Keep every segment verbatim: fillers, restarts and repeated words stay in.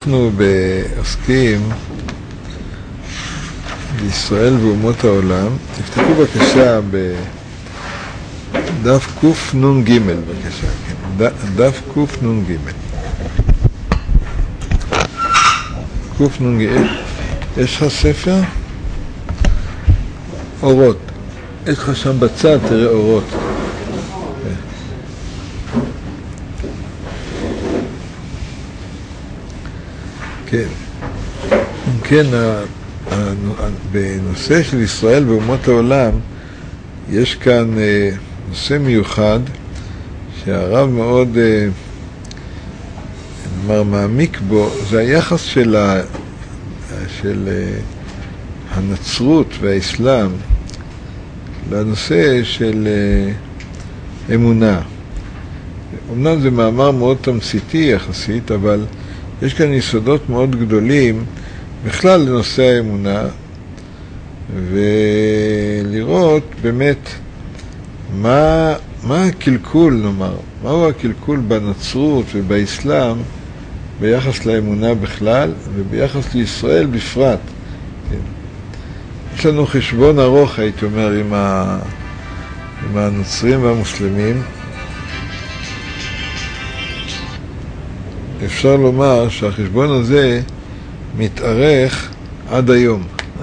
אנחנו עוסקים בישראל ואומות העולם. תפתחו בבקשה בדף קנ"ג, בבקשה, כן. דף קנ"ג. קנ"ג. יש לך ספר? אורות. יש לך שם בצד, תראה אורות. כן. כן, בנושא של ישראל ואומות העולם יש כאן נושא מיוחד שהרב מאוד נאמר מעמיק בו, זה היחס של, ה, של הנצרות והאסלאם לנושא של אמונה. אמנם זה מאמר מאוד תמציתי יחסית, אבל יש כאן יסודות מאוד גדולים בכלל לנושא האמונה, ולראות באמת מה, מה הקלקול, נאמר, מהו הקלקול בנצרות ובאסלאם ביחס לאמונה בכלל וביחס לישראל בפרט. כן. יש לנו חשבון ארוך, הייתי אומר, עם, ה, עם הנוצרים והמוסלמים. אפשר לומר שהחשבון הזה מתארך עד היום.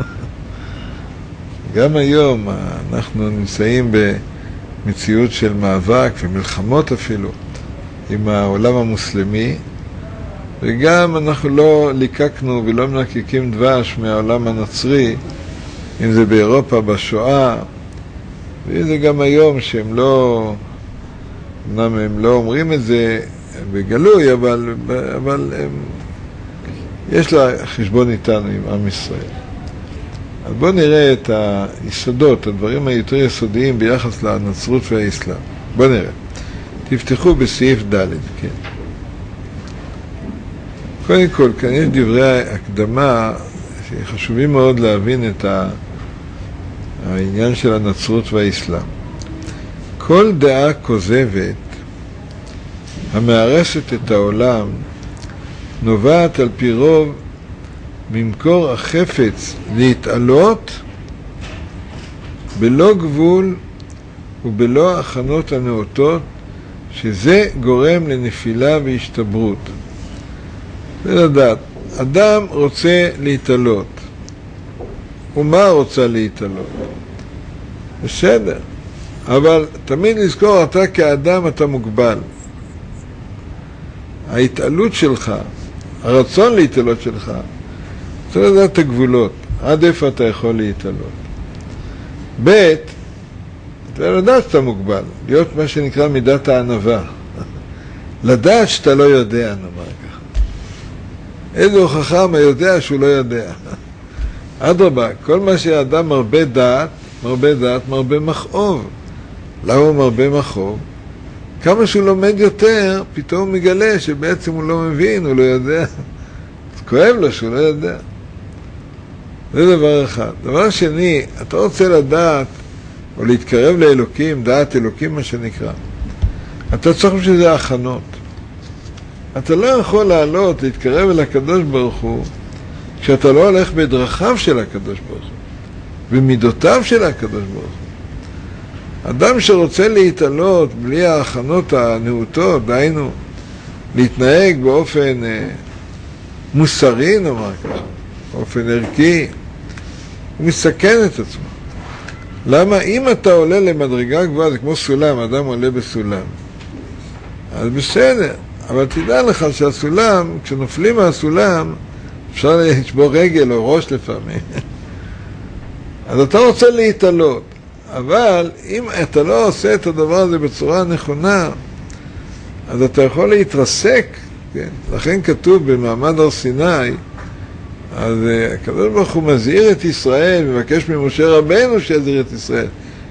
גם היום אנחנו נמצאים במציאות של מאבק ומלחמות אפילו עם העולם המוסלמי, וגם אנחנו לא ליקקנו ולא מנקיקים דבש מהעולם הנוצרי, אם זה באירופה בשואה, וזה גם היום שהם לא, אמנם הם לא אומרים את זה בגלוי, אבל, אבל הם, יש לה חשבון איתנו עם עם ישראל. אז בואו נראה את היסודות, הדברים היותר יסודיים ביחס לנצרות והאסלאם. בואו נראה. תפתחו בסעיף ד', כן. קודם כל, כאן יש דברי הקדמה שחשובים מאוד להבין את העניין של הנצרות והאסלאם. כל דעה כוזבת המארסת את העולם נובעת על פי רוב ממקור החפץ להתעלות בלא גבול ובלא הכנות הנאותות, שזה גורם לנפילה והשתברות. זה לדעת, אדם רוצה להתעלות. ומה רוצה להתעלות? בסדר, אבל תמיד לזכור, אתה כאדם אתה מוגבל. ההתעלות שלך, הרצון להתעלות שלך, צריך לדעת את הגבולות, עד איפה אתה יכול להתעלות. ב' אתה לדעת שאתה מוגבל, להיות מה שנקרא מידת הענווה. לדעת שאתה לא יודע, נאמר ככה. איזה חכם היודע שהוא לא יודע. אדרבה, כל מה שהאדם מרבה דעת, מרבה דעת, מרבה מכאוב. למה הוא מרבה מכאוב? כמה שהוא לומד יותר, פתאום הוא מגלה שבעצם הוא לא מבין, הוא לא יודע. אז כואב לו שהוא לא יודע. זה דבר אחד. דבר שני, אתה רוצה לדעת, או להתקרב לאלוקים, דעת אלוקים מה שנקרא. אתה צריך שזה הכנות. אתה לא יכול לעלות, להתקרב אל הקדוש ברוך הוא, כשאתה לא הולך בדרכיו של הקדוש ברוך הוא, במידותיו של הקדוש ברוך הוא. אדם שרוצה להתעלות בלי ההכנות הנאותות, דהיינו, להתנהג באופן אה, מוסרי, נאמר ככה, באופן ערכי, הוא מסכן את עצמו. למה? אם אתה עולה למדרגה גבוהה, זה כמו סולם, אדם עולה בסולם. אז בסדר, אבל תדע לך שהסולם, כשנופלים מהסולם, אפשר לשבור רגל או ראש לפעמים. אז אתה רוצה להתעלות. אבל אם אתה לא עושה את הדבר הזה בצורה נכונה, אז אתה יכול להתרסק, כן? לכן כתוב במעמד הר סיני, אז הקדוש ברוך הוא מזהיר את ישראל, מבקש ממשה רבנו שיזהיר את ישראל,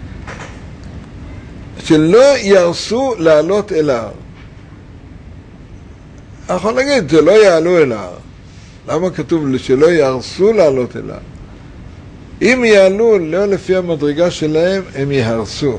שלא ירסו לעלות אל ההר. אני יכול להגיד, שלא יעלו אל ההר. למה כתוב שלא ירסו לעלות אל ההר? אם יעלו לא לפי המדרגה שלהם, הם יהרסו.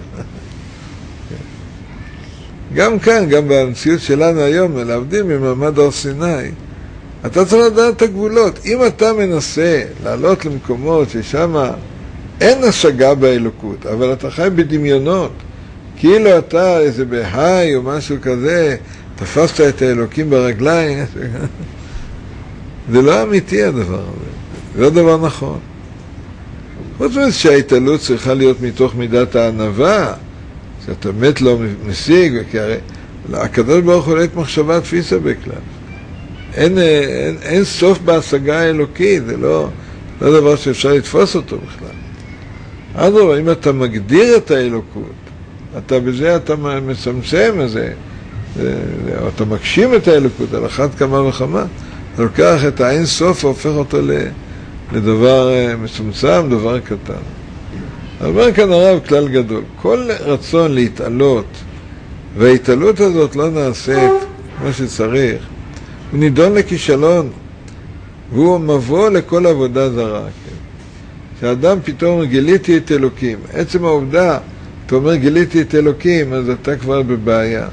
גם כאן, גם במציאות שלנו היום, להבדיל ממעמד הר סיני, אתה צריך לדעת את הגבולות. אם אתה מנסה לעלות למקומות ששם אין השגה באלוקות, אבל אתה חי בדמיונות, כאילו אתה איזה בהיי או משהו כזה, תפסת את האלוקים ברגליים, זה לא אמיתי הדבר הזה, זה לא דבר נכון. חוץ מזה שההתעלות צריכה להיות מתוך מידת הענווה, שאתה באמת לא משיג, כי הרי הקדוש ברוך הוא לא את מחשבה תפיסה בכלל. אין, אין, אין סוף בהשגה האלוקית, זה לא, לא דבר שאפשר לתפוס אותו בכלל. אדרבה, אם אתה מגדיר את האלוקות, אתה בזה אתה מצמצם הזה, או אתה מגשים את האלוקות על אחת כמה וכמה, אתה לוקח את האין סוף והופך אותו לדבר מצומצם, דבר קטן. אומר כאן הרב כלל גדול, כל רצון להתעלות, וההתעלות הזאת לא נעשית כמו שצריך, הוא נידון לכישלון, והוא מבוא לכל עבודה זרה. כן? כשאדם פתאום גיליתי את אלוקים, עצם העובדה, אתה אומר גיליתי את אלוקים, אז אתה כבר בבעיה.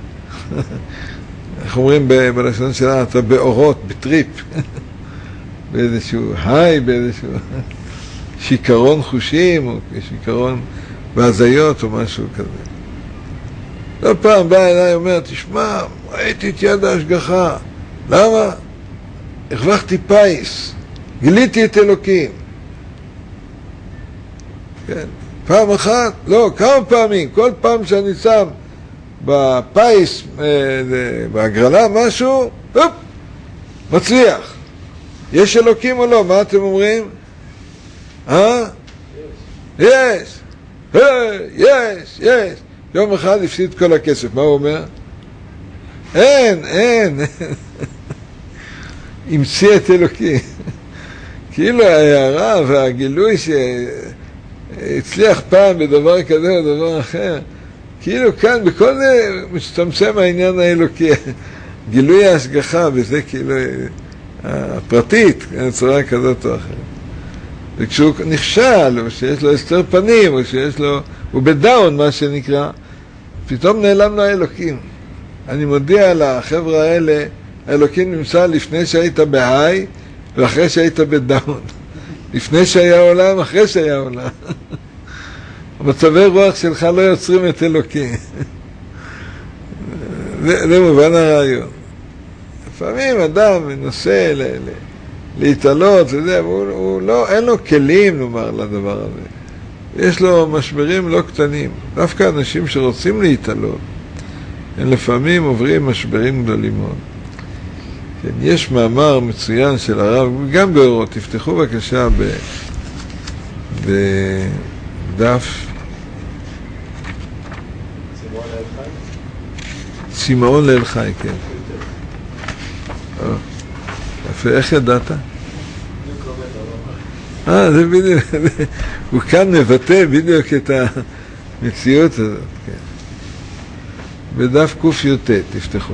איך אומרים בלשון שלה, אתה באורות, בטריפ, באיזשהו היי, באיזשהו שיקרון חושים, או שיקרון בהזיות או משהו כזה. לא פעם בא אליי ואומר, תשמע, ראיתי את יד ההשגחה. למה? הרווחתי פייס, גיליתי את אלוקים. כן, פעם אחת? לא, כמה פעמים. כל פעם שאני שם בפייס, בהגרלה משהו, הופ, מצליח. יש אלוקים או לא? מה אתם אומרים? אה? יש. יש, יש. יום אחד הפסיד כל הכסף. מה הוא אומר? אין, אין. המציא את אלוקים. כאילו ההערה והגילוי שהצליח פעם בדבר כזה או דבר אחר, כאילו כאן בכל זה מצטמצם העניין האלוקי. גילוי ההשגחה, וזה כאילו הפרטית, בצורה כזאת או אחרת. וכשהוא נכשל, או שיש לו הסתר פנים, או שיש לו, הוא בדאון מה שנקרא, פתאום נעלם לו האלוקים. אני מודיע לחבר'ה האלה, האלוקים נמצא לפני שהיית בהיי, ואחרי שהיית בדאון. לפני שהיה עולם, אחרי שהיה עולם. המצבי רוח שלך לא יוצרים את אלוקים. זה, זה מובן הרעיון. לפעמים אדם מנסה ל, ל, להתעלות, וזה, הוא, הוא לא, אין לו כלים, נאמר, לדבר הזה. יש לו משברים לא קטנים. דווקא אנשים שרוצים להתעלות, הם לפעמים עוברים משברים גדולים מאוד. כן, יש מאמר מצוין של הרב, גם באורות, תפתחו בבקשה ב, בדף צמאון לאל חי, כן. יפה, איך ידעת? אה, זה בדיוק, הוא כאן מבטא בדיוק את המציאות הזאת, כן. בדף קוף יוטט, תפתחו.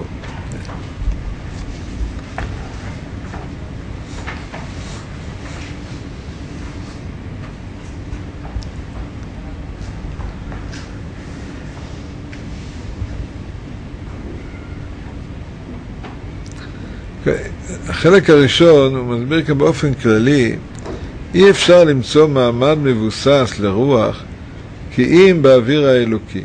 החלק הראשון הוא מסביר כאן באופן כללי, אי אפשר למצוא מעמד מבוסס לרוח כי אם באוויר האלוקי.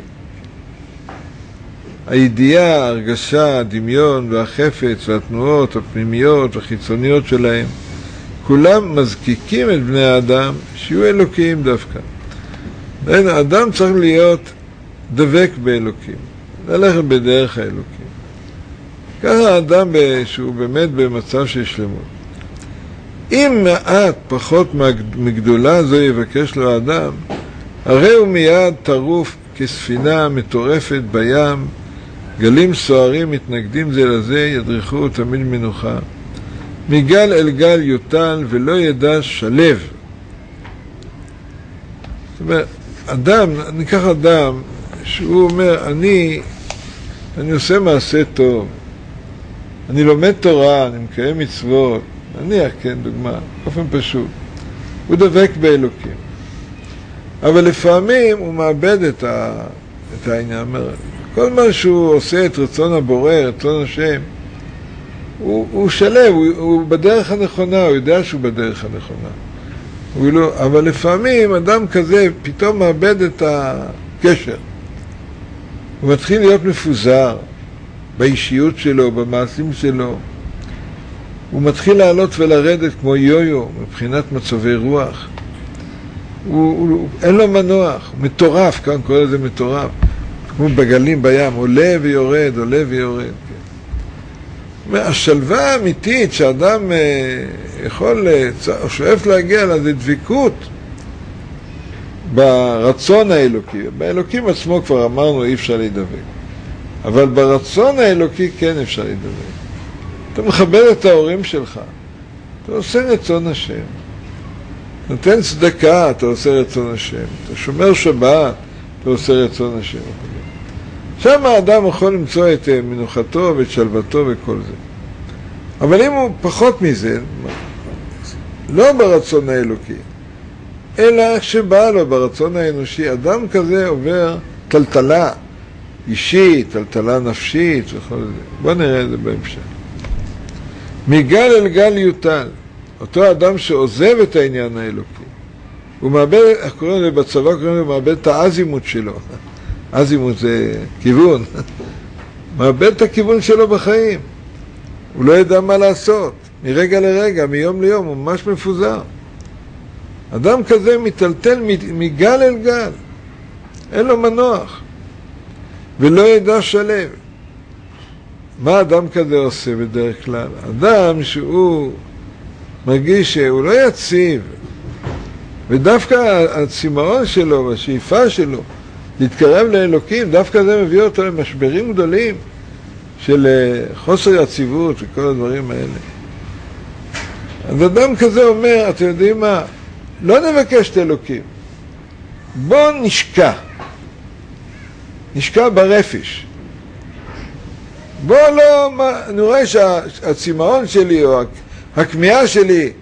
הידיעה, ההרגשה, הדמיון והחפץ והתנועות הפנימיות והחיצוניות שלהם, כולם מזקיקים את בני האדם שיהיו אלוקיים דווקא. האדם צריך להיות דבק באלוקים, ללכת בדרך האלוקים. ככה האדם שהוא באמת במצב של שלמות. אם מעט פחות מגדולה זו יבקש לו האדם, הרי הוא מיד טרוף כספינה מטורפת בים, גלים סוערים מתנגדים זה לזה, ידריכו תמיד מנוחה. מגל אל גל יוטל ולא ידע שלב. זאת אומרת, אדם, ניקח אדם שהוא אומר, אני, אני עושה מעשה טוב, אני לומד תורה, אני מקיים מצוות, נניח, כן, דוגמה, באופן פשוט. הוא דבק באלוקים. אבל לפעמים הוא מאבד את, ה, את העניין. כל מה שהוא עושה את רצון הבורא, רצון השם, הוא, הוא שלב, הוא, הוא בדרך הנכונה, הוא יודע שהוא בדרך הנכונה. הוא לא, אבל לפעמים אדם כזה פתאום מאבד את הקשר. הוא מתחיל להיות מפוזר באישיות שלו, במעשים שלו. הוא מתחיל לעלות ולרדת כמו יו-יו מבחינת מצבי רוח. הוא, הוא, אין לו מנוח, הוא מטורף, כאן קורא לזה מטורף. כמו בגלים בים, עולה ויורד, עולה ויורד. כן. השלווה האמיתית שאדם אה, יכול, או שואף להגיע לה, זה דביקות ברצון האלוקי. באלוקים עצמו כבר אמרנו אי אפשר להידבק. אבל ברצון האלוקי כן אפשר להידבק. אתה מכבד את ההורים שלך, אתה עושה רצון השם. נותן צדקה, אתה עושה רצון השם. אתה שומר שבת, אתה עושה רצון השם. שם האדם יכול למצוא את מנוחתו ואת שלוותו וכל זה. אבל אם הוא פחות מזה, לא ברצון האלוקי, אלא איך שבא לו ברצון האנושי, אדם כזה עובר טלטלה אישית, טלטלה נפשית וכל זה. בוא נראה את זה בהמשך. מגל אל גל יוטל, אותו אדם שעוזב את העניין האלוקי, הוא מאבד, קוראים לזה בצבא, קוראים לזה, מאבד את האזימות שלו. אזימות זה כיוון. מאבד את הכיוון שלו בחיים. הוא לא ידע מה לעשות. מרגע לרגע, מיום ליום, הוא ממש מפוזר. אדם כזה מטלטל מגל אל גל. אין לו מנוח. ולא ידע שלב. מה אדם כזה עושה בדרך כלל? אדם שהוא מרגיש שהוא לא יציב. ודווקא הצמאון שלו והשאיפה שלו להתקרב לאלוקים, דווקא זה מביא אותו למשברים גדולים של חוסר יציבות וכל הדברים האלה. אז אדם כזה אומר, אתם יודעים מה? לא נבקש את אלוקים. בוא נשקע. נשקע ברפש. בוא לא, אני רואה שהצמאון שלי או הכמיהה שלי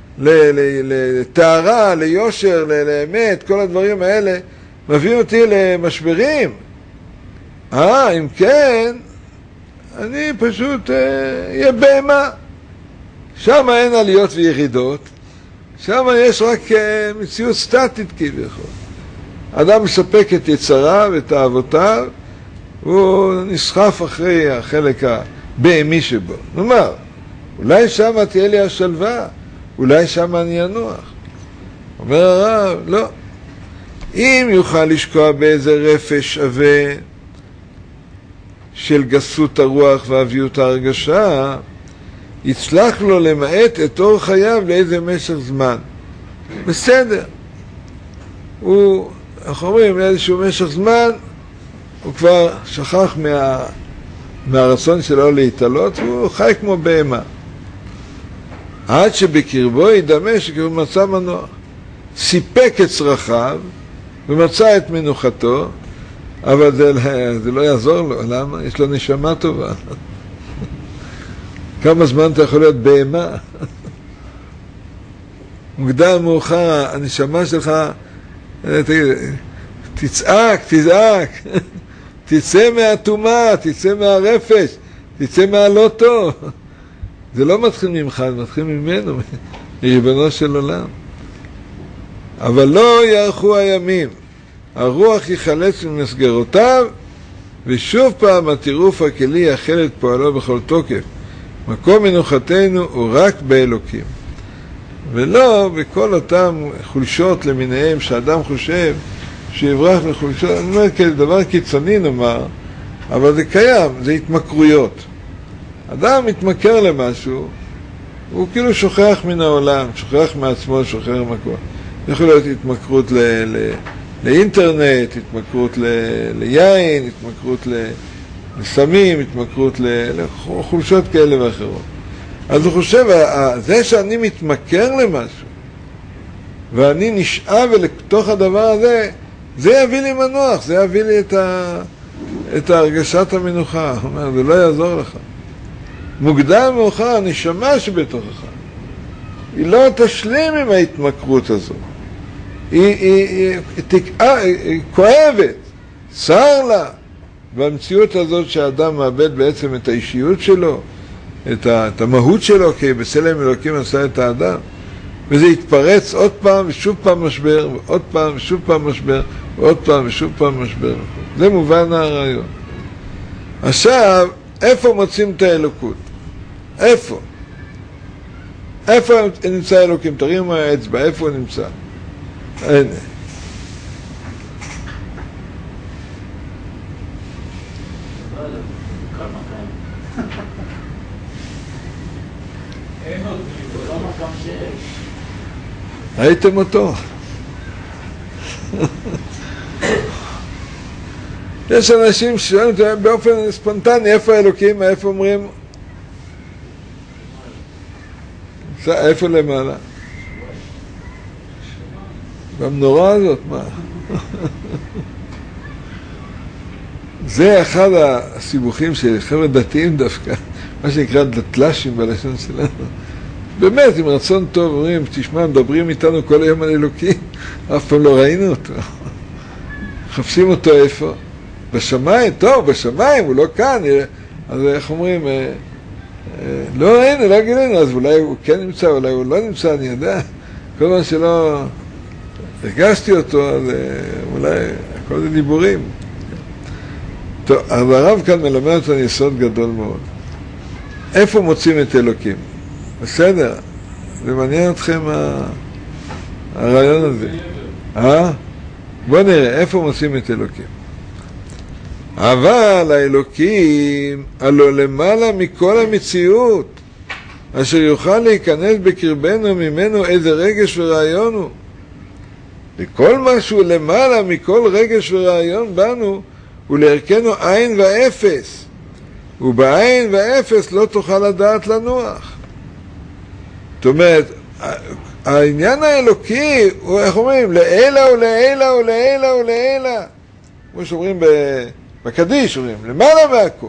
לתארה, ליושר, לאמת, כל הדברים האלה, מביא אותי למשברים. אה, אם כן, אני פשוט אהיה בהמה. שם אין עליות וירידות, שם יש רק מציאות סטטית כביכול. אדם מספק את יצריו ואת אהבותיו, הוא נסחף אחרי החלק הבהמי שבו. נאמר, אולי שם תהיה לי השלווה, אולי שם אני אנוח. אומר הרב, לא. אם יוכל לשקוע באיזה רפש שווה של גסות הרוח ואביות ההרגשה, יצלח לו למעט את אור חייו לאיזה משך זמן. בסדר. הוא, אנחנו אומרים, לאיזשהו משך זמן, הוא כבר שכח מה, מהרצון שלו להתעלות, והוא חי כמו בהמה. עד שבקרבו ידמה שכאילו מצא מנוח. סיפק את צרכיו, ומצא את מנוחתו, אבל זה, זה לא יעזור לו. למה? יש לו נשמה טובה. כמה זמן אתה יכול להיות בהמה? מוקדם מאוחר, הנשמה שלך, תגיד, תצעק, תזעק, תצא מהתומה, תצא מהרפש, תצא מהלא טוב. זה לא מתחיל ממך, זה מתחיל ממנו, מריבונו של עולם. אבל לא יארכו הימים, הרוח יחלץ ממסגרותיו, ושוב פעם הטירוף הכלי יחל את פועלו בכל תוקף. מקום מנוחתנו הוא רק באלוקים. ולא בכל אותם חולשות למיניהם שאדם חושב שיברח לחולשות. אני אומר כדבר קיצוני נאמר, אבל זה קיים, זה התמכרויות. אדם מתמכר למשהו, הוא כאילו שוכח מן העולם, שוכח מעצמו, שוכח מהכל. יכול להיות התמכרות ל, ל, לאינטרנט, התמכרות ל, ליין, התמכרות ל, לסמים, התמכרות ל, לחולשות כאלה ואחרות. אז הוא חושב, זה שאני מתמכר למשהו, ואני נשאב לתוך הדבר הזה, זה יביא לי מנוח, זה יביא לי את, ה, את הרגשת המנוחה. הוא אומר, זה לא יעזור לך. מוקדם מאוחר, הנשמה שבתוכך, היא לא תשלים עם ההתמכרות הזו. היא, היא, היא, היא, תקעה, היא, היא כואבת, צר לה, במציאות הזאת שהאדם מאבד בעצם את האישיות שלו, את, ה, את המהות שלו, כי בצלם אלוקים עשה את האדם, וזה יתפרץ עוד פעם ושוב פעם משבר, ועוד פעם ושוב פעם משבר, ועוד פעם ושוב פעם משבר. זה מובן הרעיון. עכשיו, איפה מוצאים את האלוקות? איפה? איפה נמצא האלוקים? תרימו האצבע, איפה הוא נמצא? הנה. ראיתם אותו? יש אנשים ששואלים באופן ספונטני איפה האלוקים, איפה אומרים? איפה למעלה? במנורה הזאת, מה? זה אחד הסיבוכים של חבר'ה דתיים דווקא, מה שנקרא דתל"שים בלשון שלנו. באמת, עם רצון טוב, אומרים, תשמע, מדברים איתנו כל היום על אלוקים, אף פעם לא ראינו אותו. חפשים אותו איפה? בשמיים, טוב, בשמיים, הוא לא כאן. אז איך אומרים, לא ראינו, לא גילינו, אז אולי הוא כן נמצא, אולי הוא לא נמצא, אני יודע. כל מה שלא הרגשתי אותו, אז אולי הכל זה דיבורים. טוב, אז הרב כאן מלמד אותנו יסוד גדול מאוד. איפה מוצאים את אלוקים? בסדר, זה מעניין אתכם הרעיון הזה. אה? בוא נראה, איפה מוצאים את אלוקים? אבל האלוקים הלא למעלה מכל המציאות, אשר יוכל להיכנס בקרבנו ממנו איזה רגש ורעיון הוא. וכל משהו למעלה מכל רגש ורעיון בנו, הוא לערכנו עין ואפס. ובעין ואפס לא תוכל לדעת לנוח. זאת אומרת, העניין האלוקי, הוא, איך אומרים, לעילה ולעילה ולעילה ולעילה. כמו שאומרים בקדיש, אומרים, למעלה מהכל.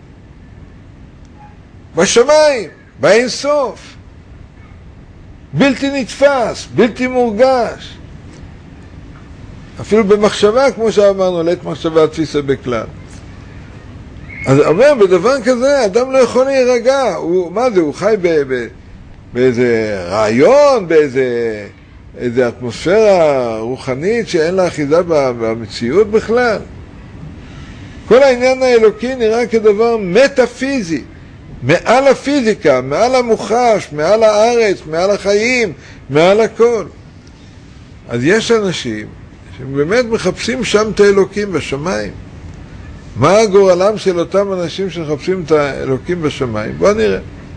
בשמיים, באין סוף. בלתי נתפס, בלתי מורגש. אפילו במחשבה, כמו שאמרנו, לית מחשבה תפיסה בכלל. אז אומר, בדבר כזה, אדם לא יכול להירגע. הוא, מה זה, הוא חי ב... ב באיזה רעיון, באיזה איזה אטמוספירה רוחנית שאין לה אחיזה במציאות בכלל. כל העניין האלוקי נראה כדבר מטאפיזי, מעל הפיזיקה, מעל המוחש, מעל הארץ, מעל החיים, מעל הכל. אז יש אנשים שבאמת מחפשים שם את האלוקים בשמיים. מה גורלם של אותם אנשים שמחפשים את האלוקים בשמיים? בואו נראה.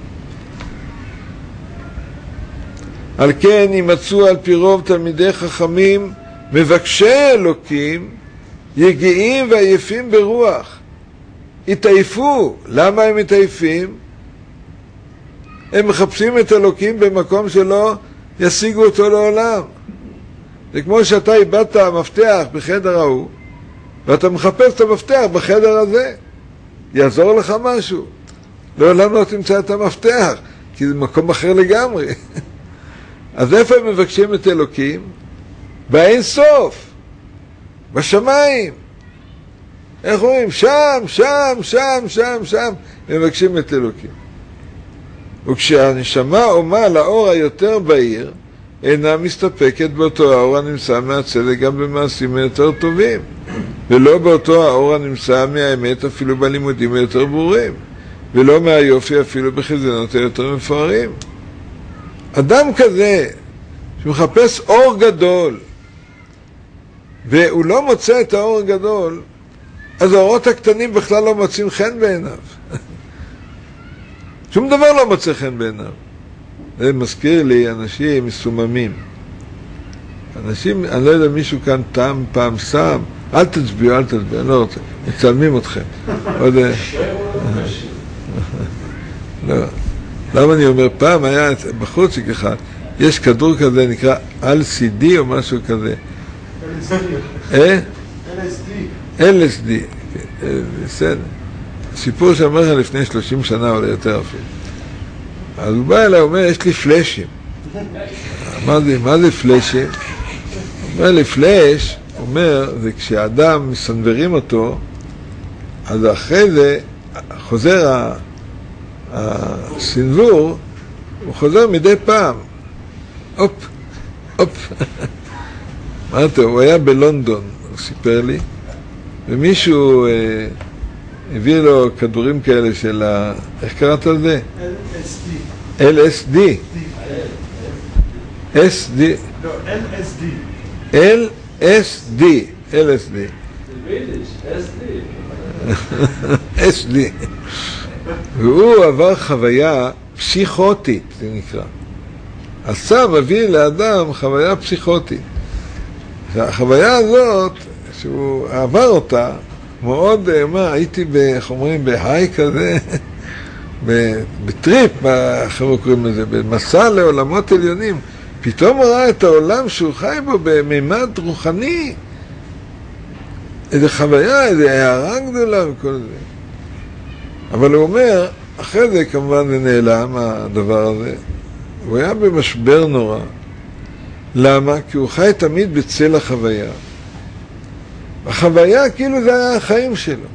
על כן ימצאו על פי רוב תלמידי חכמים מבקשי אלוקים יגיעים ועייפים ברוח. התעייפו. למה הם מתעייפים? הם מחפשים את אלוקים במקום שלא ישיגו אותו לעולם. זה כמו שאתה איבדת המפתח בחדר ההוא, ואתה מחפש את המפתח בחדר הזה. יעזור לך משהו. לעולם לא תמצא את המפתח, כי זה מקום אחר לגמרי. אז איפה הם מבקשים את אלוקים? באין סוף, בשמיים. איך אומרים? שם, שם, שם, שם, שם, הם מבקשים את אלוקים. וכשהנשמה עומה לאור היותר בהיר, אינה מסתפקת באותו האור הנמצא מהצדק גם במעשים יותר טובים, ולא באותו האור הנמצא מהאמת אפילו בלימודים היותר ברורים, ולא מהיופי אפילו בחזיונות היותר מפוארים. אדם כזה שמחפש אור גדול והוא לא מוצא את האור הגדול, אז האורות הקטנים בכלל לא מוצאים חן בעיניו. שום דבר לא מוצא חן בעיניו. זה מזכיר לי אנשים מסוממים. אנשים, אני לא יודע, מישהו כאן טעם פעם שם, אל תצביעו, אל תצביעו, אני לא רוצה, מצלמים אתכם. עוד... לא. למה אני אומר, פעם היה בחוציק אחד, יש כדור כזה נקרא אל סי די או משהו כזה. אה? אל אס די. אל אס די, בסדר. סיפור שאמר לך לפני שלושים שנה או יותר אפילו. אז הוא בא אליי, הוא אומר, יש לי פלאשים. מה זה, מה זה פלאשים? הוא אומר לי, פלאש, הוא אומר, זה כשאדם מסנברים אותו, אז אחרי זה חוזר ה... הסנזור, הוא חוזר מדי פעם. הופ, הופ. אמרתי, הוא היה בלונדון, הוא סיפר לי, ומישהו אה, הביא לו כדורים כאלה של ה... איך קראת על זה? אל אס די. אס די. לא, אל אס די. אל אס די. אל אס די. אס די. והוא עבר חוויה פסיכוטית, זה נקרא. הסם מביא לאדם חוויה פסיכוטית. החוויה הזאת, שהוא עבר אותה, מאוד, מה, הייתי, איך אומרים, בהיי כזה, בטריפ, מה אחרי קוראים לזה, במסע לעולמות עליונים, פתאום הוא ראה את העולם שהוא חי בו במימד רוחני, איזו חוויה, איזו הערה גדולה וכל זה. אבל הוא אומר, אחרי זה כמובן זה נעלם, הדבר הזה. הוא היה במשבר נורא. למה? כי הוא חי תמיד בצל החוויה. החוויה כאילו זה היה החיים שלו.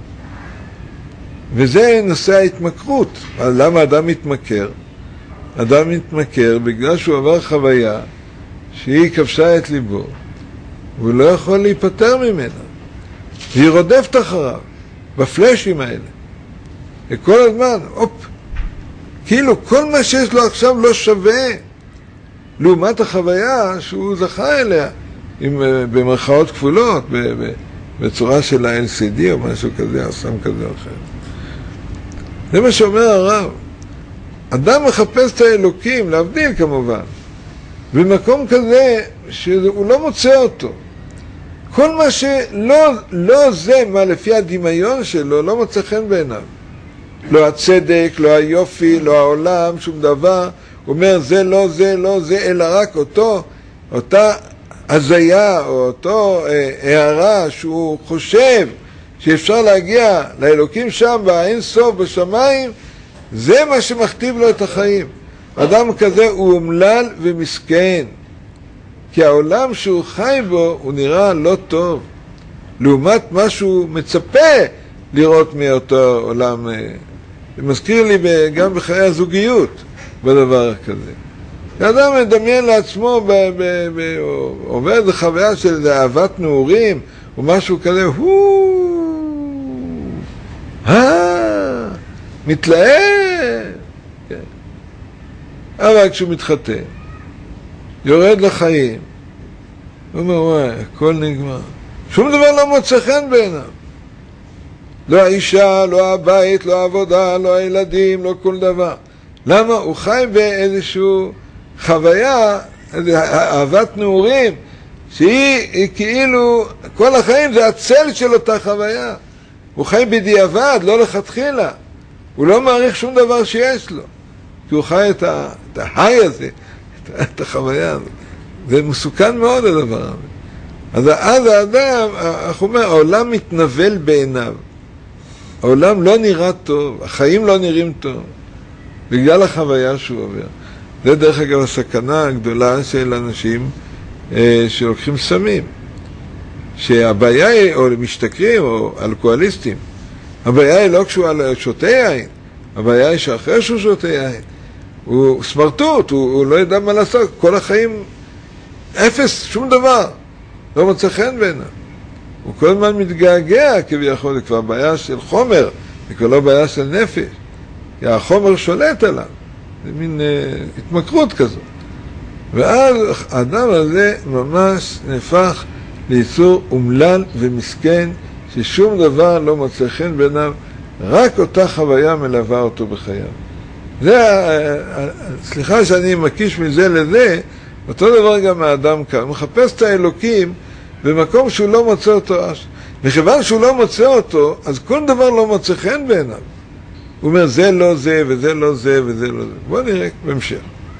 וזה נושא ההתמכרות. אז למה אדם מתמכר? אדם מתמכר בגלל שהוא עבר חוויה שהיא כבשה את ליבו, והוא לא יכול להיפטר ממנה. והיא רודפת אחריו, בפלאשים האלה. וכל הזמן, אופ, כאילו כל מה שיש לו עכשיו לא שווה, לעומת החוויה שהוא זכה אליה, עם, במרכאות כפולות, בצורה של ה-אל סי די או משהו כזה, או סם כזה או אחר. זה מה שאומר הרב. אדם מחפש את האלוקים, להבדיל כמובן, במקום כזה שהוא לא מוצא אותו. כל מה שלא לא זה מה לפי הדמיון שלו, לא מוצא חן בעיניו. לא הצדק, לא היופי, לא העולם, שום דבר. הוא אומר, זה לא זה, לא זה, אלא רק אותו, אותה הזיה, או אותו אה, הערה שהוא חושב שאפשר להגיע לאלוקים שם, באין סוף, בשמיים, זה מה שמכתיב לו את החיים. אדם כזה הוא אומלל ומסכן, כי העולם שהוא חי בו הוא נראה לא טוב, לעומת מה שהוא מצפה לראות מאותו עולם. זה מזכיר לי גם בחיי הזוגיות בדבר כזה. האדם מדמיין לעצמו, ב- ב- ב- עובר איזו חוויה של אהבת נעורים או משהו כזה, הוא אה, מתלהב. כן. אבל כשהוא מתחתן, יורד לחיים, הוא אומר, וואי, הכל נגמר. שום דבר לא מוצא חן בעיניו. לא האישה, לא הבית, לא העבודה, לא הילדים, לא כל דבר. למה? הוא חי באיזשהו חוויה, איזו אהבת נעורים, שהיא כאילו, כל החיים זה הצל של אותה חוויה. הוא חי בדיעבד, לא לכתחילה. הוא לא מעריך שום דבר שיש לו. כי הוא חי את, ה, את ההי הזה, את, את החוויה הזאת. זה מסוכן מאוד הדבר הזה. אז אז האדם, אנחנו אומרים, העולם מתנבל בעיניו. העולם לא נראה טוב, החיים לא נראים טוב, בגלל החוויה שהוא עובר. זה דרך אגב הסכנה הגדולה של אנשים אה, שלוקחים סמים. שהבעיה היא, או משתכרים, או אלכוהוליסטים, הבעיה היא לא כשהוא שותה יין, הבעיה היא שאחרי שהוא שותה יין, הוא סמרטוט, הוא, הוא לא יודע מה לעשות, כל החיים אפס, שום דבר, לא מוצא חן בעיניו. הוא כל הזמן מתגעגע כביכול, זה כבר בעיה של חומר, זה כבר לא בעיה של נפש, כי החומר שולט עליו, זה מין אה, התמכרות כזאת. ואז האדם הזה ממש נהפך ליצור אומלל ומסכן, ששום דבר לא מוצא חן בעיניו, רק אותה חוויה מלווה אותו בחייו. זה, סליחה שאני מקיש מזה לזה, אותו דבר גם האדם כאן, הוא מחפש את האלוקים במקום שהוא לא מוצא אותו. מכיוון שהוא לא מוצא אותו, אז כל דבר לא מוצא חן בעיניו. הוא אומר, זה לא זה, וזה לא זה, וזה לא זה. בואו נראה בהמשך.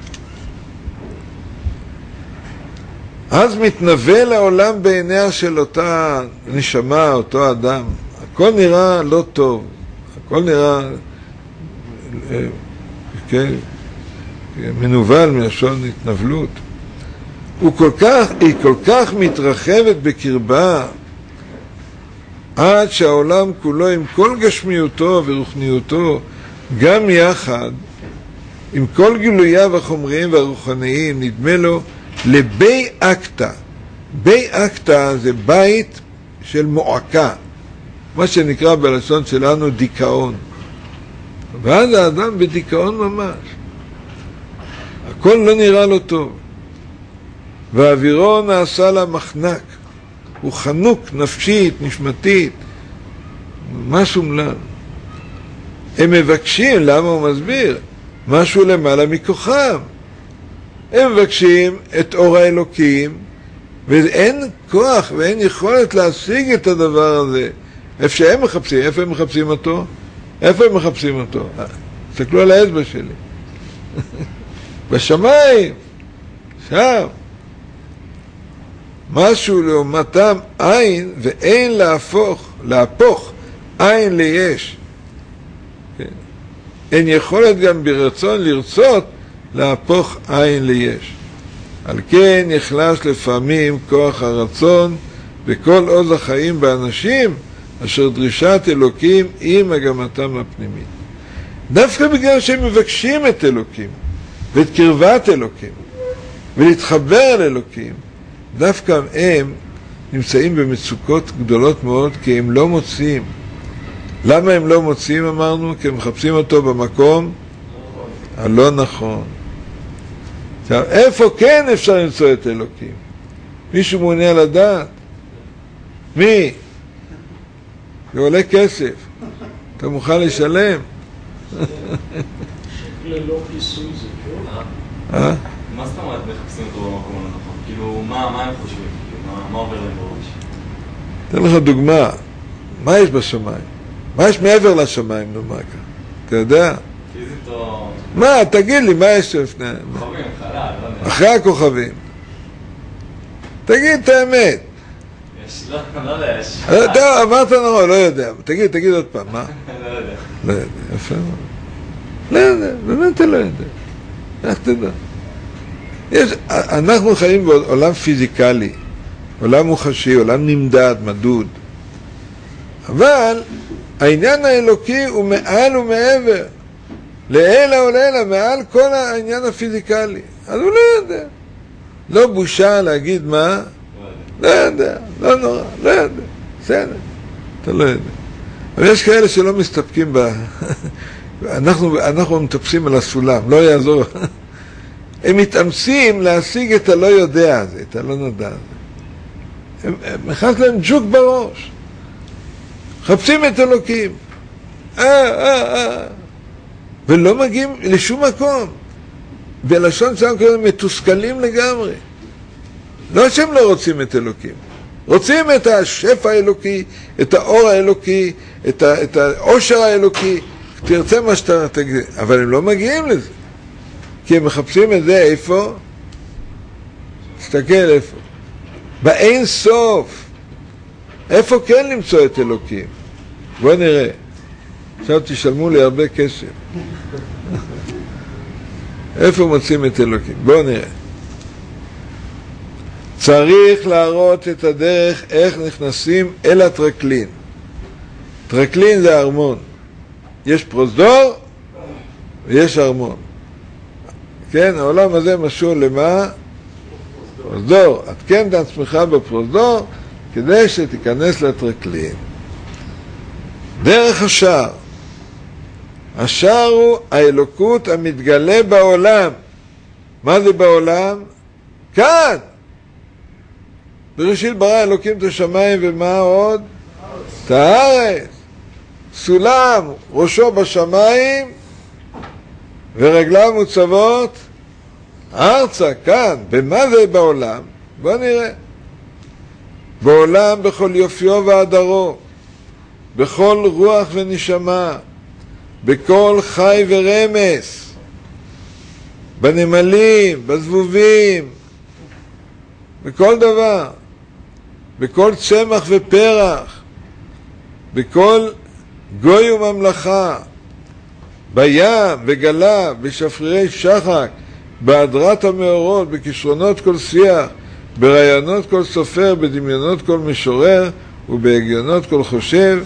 אז מתנבא לעולם בעיניה של אותה נשמה, אותו אדם. הכל נראה לא טוב. הכל נראה כן, מנוול מלשון התנבלות. הוא כל כך, היא כל כך מתרחבת בקרבה, עד שהעולם כולו עם כל גשמיותו ורוחניותו גם יחד עם כל גילוייו החומריים והרוחניים נדמה לו לבי אקטה. בי אקטה זה בית של מועקה, מה שנקרא בלשון שלנו דיכאון. ואז האדם בדיכאון ממש, הכל לא נראה לו טוב, והאווירו נעשה לה מחנק, הוא חנוק נפשית, נשמתית, ממש אומלל. הם מבקשים, למה הוא מסביר? משהו למעלה מכוחם. הם מבקשים את אור האלוקים, ואין כוח ואין יכולת להשיג את הדבר הזה. איפה שהם מחפשים, איפה הם מחפשים אותו? איפה הם מחפשים אותו? תסתכלו על האצבע שלי. בשמיים, שם. משהו לעומתם עין, ואין להפוך, להפוך עין ליש. כן. אין יכולת גם ברצון לרצות להפוך עין ליש. על כן נחלש לפעמים כוח הרצון וכל עוז החיים באנשים אשר דרישת אלוקים היא מגמתם הפנימית. דווקא בגלל שהם מבקשים את אלוקים ואת קרבת אלוקים ולהתחבר אל אלוקים, דווקא הם נמצאים במצוקות גדולות מאוד, כי הם לא מוצאים. למה הם לא מוצאים, אמרנו? כי הם מחפשים אותו במקום הלא נכון. עכשיו, איפה כן אפשר למצוא את אלוקים? מישהו מעוניין לדעת? מי? זה עולה כסף. אתה מוכן לשלם? ללא כיסוי זה טוב? אה? מה זאת אומרת מחפשים אותו במקום הלא נכון? כאילו, מה הם חושבים? מה עובר להם בראש? אתן לך דוגמה. מה יש בשמיים? מה יש מעבר לשמיים, נו מה כאן? אתה יודע? פיזית או... מה? תגיד לי, מה יש לפני? כוכבים, חלל, לא יודע. אחרי הכוכבים. תגיד את האמת. יש, לא, לא יודע, יש. טוב, אמרת נורא, לא יודע. תגיד, תגיד עוד פעם, מה? לא יודע. לא יודע, יפה מאוד. לא יודע, באמת לא יודע. איך תדע? יש, אנחנו חיים בעולם פיזיקלי, עולם מוחשי, עולם נמדד, מדוד. אבל העניין האלוקי הוא מעל ומעבר. לעילה ולעילה, מעל כל העניין הפיזיקלי. אז הוא לא יודע. לא בושה להגיד מה? לא יודע, לא נורא, לא יודע. בסדר, אתה לא יודע. אבל יש כאלה שלא מסתפקים ב... אנחנו, אנחנו מטפסים על הסולם, לא יעזור. הם מתאמצים להשיג את הלא יודע הזה, את הלא נדע הזה. הם, הם מחז להם ג'וק בראש. חפשים את אלוקים. אה, אה, אה. ולא מגיעים לשום מקום. בלשון שלנו כאלה מתוסכלים לגמרי. לא שהם לא רוצים את אלוקים. רוצים את השפע האלוקי, את האור האלוקי, את, ה, את העושר האלוקי. תרצה מה שאתה תגיד. אבל הם לא מגיעים לזה. כי הם מחפשים את זה איפה? תסתכל איפה. באין סוף. איפה כן למצוא את אלוקים? בוא נראה. עכשיו תשלמו לי הרבה כסף. איפה מוצאים את אלוקים? בוא נראה. צריך להראות את הדרך איך נכנסים אל הטרקלין. טרקלין זה ארמון. יש פרוזדור ויש ארמון. כן, העולם הזה משול למה? פרוזדור. התקן את עצמך בפרוזדור כדי שתיכנס לטרקלין. דרך השער. השער הוא האלוקות המתגלה בעולם. מה זה בעולם? כאן! בראשית ברא אלוקים את השמיים ומה עוד? את הארץ. סולם, ראשו בשמיים ורגליו מוצבות ארצה, כאן. במה זה בעולם? בוא נראה. בעולם בכל יופיו והדרו, בכל רוח ונשמה, בכל חי ורמס, בנמלים, בזבובים, בכל דבר, בכל צמח ופרח, בכל גוי וממלכה, בים וגלה, בשפרירי שחק, בהדרת המאורות, בכישרונות כל שיח, ברעיונות כל סופר, בדמיונות כל משורר ובהגיונות כל חושב,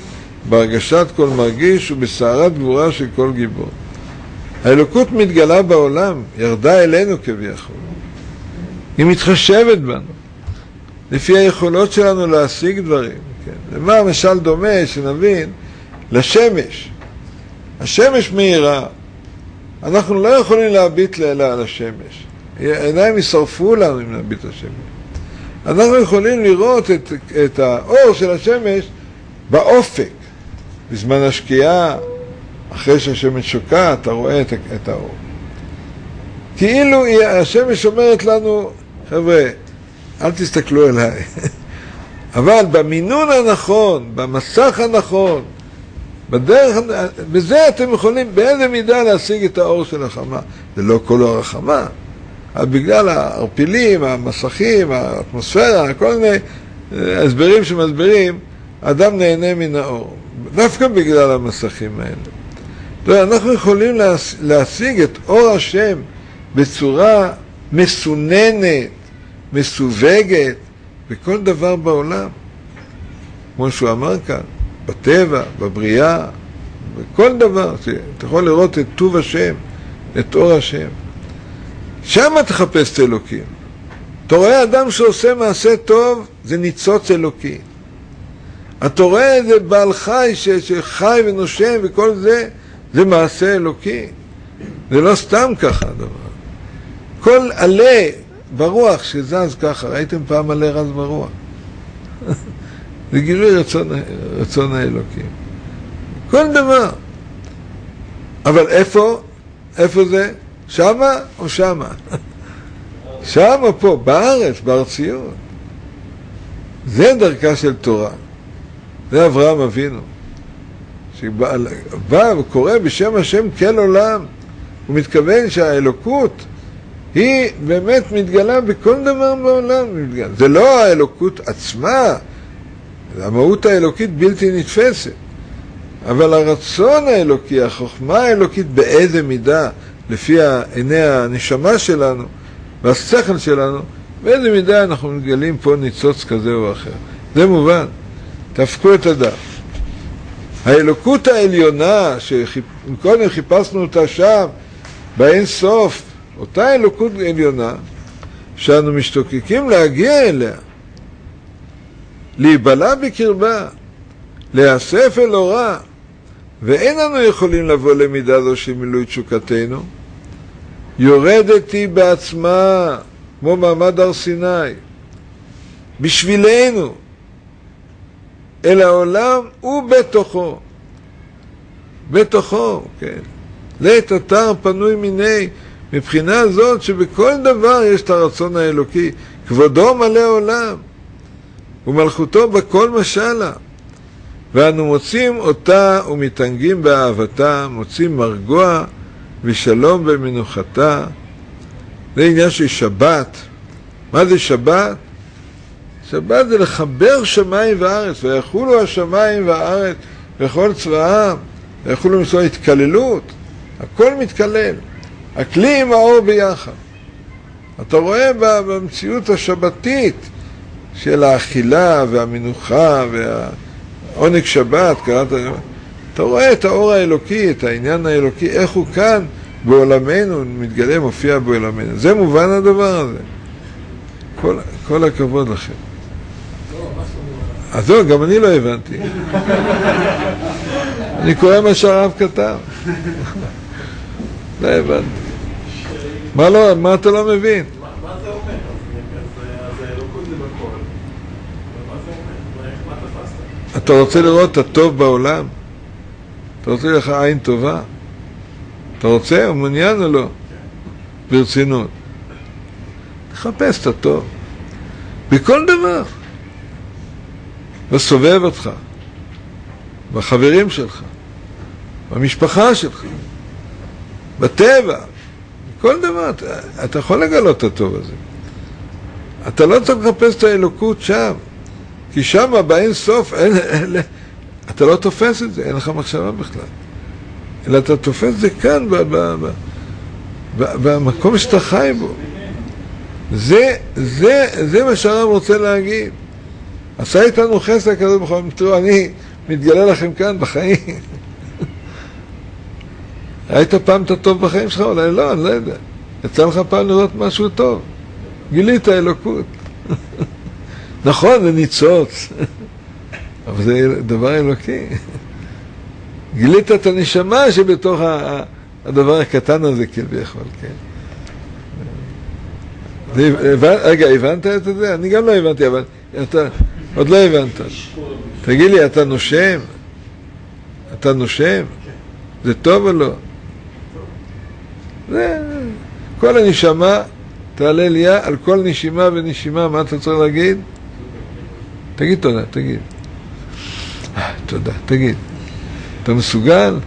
בהרגשת כל מרגיש ובסערת גבורה של כל גיבור. האלוקות מתגלה בעולם, ירדה אלינו כביכול. היא מתחשבת בנו, לפי היכולות שלנו להשיג דברים. כן? למה המשל דומה, שנבין, לשמש. השמש מהירה, אנחנו לא יכולים להביט לילה על השמש. העיניים ישרפו לנו אם נביט לשמש. אנחנו יכולים לראות את, את האור של השמש באופק. בזמן השקיעה, אחרי שהשמש שוקעת, אתה רואה את, את האור. כאילו השמש אומרת לנו, חבר'ה, אל תסתכלו אליי. אבל במינון הנכון, במסך הנכון, בדרך, בזה אתם יכולים באיזה מידה להשיג את האור של החמה. זה לא כל אור החמה, אבל בגלל הערפילים, המסכים, האטמוספירה, כל מיני הסברים שמסברים, אדם נהנה מן האור. דווקא בגלל המסכים האלה. אנחנו יכולים להשיג את אור השם בצורה מסוננת, מסווגת, בכל דבר בעולם. כמו שהוא אמר כאן, בטבע, בבריאה, בכל דבר. אתה יכול לראות את טוב השם, את אור השם. שם תחפש את אלוקים. אתה רואה אדם שעושה מעשה טוב, זה ניצוץ אלוקי. אתה רואה איזה בעל חי שחי ונושם וכל זה, זה מעשה אלוקי. זה לא סתם ככה הדבר. כל עלה ברוח שזז ככה, ראיתם פעם עלה רז ברוח? זה גילוי רצון, רצון האלוקים. כל דבר. אבל איפה? איפה זה? שמה או שמה? שמה פה, בארץ, בארציות. זה דרכה של תורה. זה אברהם אבינו. שבא וקורא בשם השם כל עולם. הוא מתכוון שהאלוקות היא באמת מתגלה בכל דבר בעולם. זה לא האלוקות עצמה, המהות האלוקית בלתי נתפסת. אבל הרצון האלוקי, החוכמה האלוקית באיזה מידה, לפי עיני הנשמה שלנו והשכל שלנו, באיזה מידה אנחנו מגלים פה ניצוץ כזה או אחר. זה מובן. תפקו את הדף. האלוקות העליונה, שקודם חיפשנו אותה שם, באין סוף, אותה אלוקות עליונה, שאנו משתוקקים להגיע אליה, להיבלע בקרבה, להיאסף אל אורה, ואין אנו יכולים לבוא למידה זו של מילוי תשוקתנו, יורדת היא בעצמה, כמו מעמד הר סיני, בשבילנו, אל העולם ובתוכו. בתוכו, כן. לית אתר פנוי מיני, מבחינה זאת שבכל דבר יש את הרצון האלוקי. כבודו מלא עולם, ומלכותו בכל משלה. ואנו מוצאים אותה ומתענגים באהבתה, מוצאים מרגוע ושלום במנוחתה. זה עניין של שבת. מה זה שבת? שבת זה לחבר שמיים וארץ, ויחולו השמיים והארץ וכל צבאם, ויחולו מצוות התקללות, הכל מתקלל, הכלי עם האור ביחד. אתה רואה במציאות השבתית של האכילה והמנוחה והעונג שבת, קראת, אתה רואה את האור האלוקי, את העניין האלוקי, איך הוא כאן בעולמנו, מתגלה, מופיע בעולמנו. זה מובן הדבר הזה. כל, כל הכבוד לכם. אז לא, גם אני לא הבנתי. אני קורא מה שהרב כתב. לא הבנתי. מה לא, מה אתה לא מבין? מה זה אומר? אז האלוקות זה בכל. מה זה אומר? מה תפסת? אתה רוצה לראות את הטוב בעולם? אתה רוצה לך עין טובה? אתה רוצה? הוא מעוניין או לא? ברצינות. תחפש את הטוב. בכל דבר. בסובב אותך, בחברים שלך, במשפחה שלך, בטבע, בכל דבר, אתה, אתה יכול לגלות את הטוב הזה. אתה לא צריך לחפש את האלוקות שם, כי שם באין סוף, אין, אין, אתה לא תופס את זה, אין לך מחשבה בכלל. אלא אתה תופס את זה כאן, ב, ב, ב, ב, במקום שאתה חי בו. זה, זה, זה מה שהרב רוצה להגיד. עשה איתנו חסד כזה בכל מקרה, אני מתגלה לכם כאן בחיים. ראית פעם את הטוב בחיים שלך? אולי לא, אני לא יודע. יצא לך פעם לראות משהו טוב. גילית אלוקות. נכון, זה ניצוץ. אבל זה דבר אלוקי. גילית את הנשמה שבתוך הדבר הקטן הזה כביכול, כן. רגע, הבנת את זה? אני גם לא הבנתי, אבל אתה עוד לא הבנת. תגיד לי, אתה נושם? אתה נושם? זה טוב או לא? זה, כל הנשמה תעלה ליה על כל נשימה ונשימה. מה אתה צריך להגיד? תגיד תודה, תגיד. תודה, תגיד. אתה מסוגל